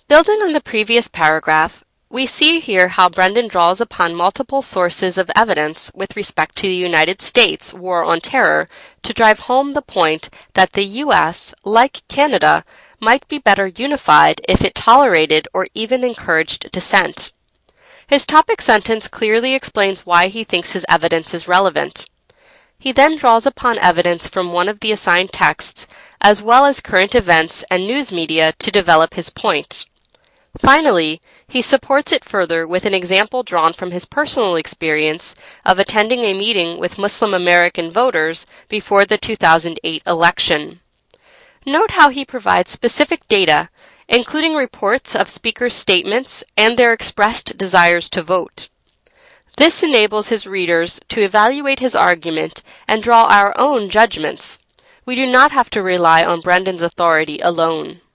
Building on the previous paragraph, we see here how Brendan draws upon multiple sources of evidence with respect to the United States' war on terror to drive home the point that the U.S., like Canada, might be better unified if it tolerated or even encouraged dissent. His topic sentence clearly explains why he thinks his evidence is relevant. He then draws upon evidence from one of the assigned texts, as well as current events and news media to develop his point. Finally, he supports it further with an example drawn from his personal experience of attending a meeting with Muslim American voters before the 2008 election. Note how he provides specific data, including reports of speakers' statements and their expressed desires to vote. This enables his readers to evaluate his argument and draw our own judgments. We do not have to rely on Brendan's authority alone.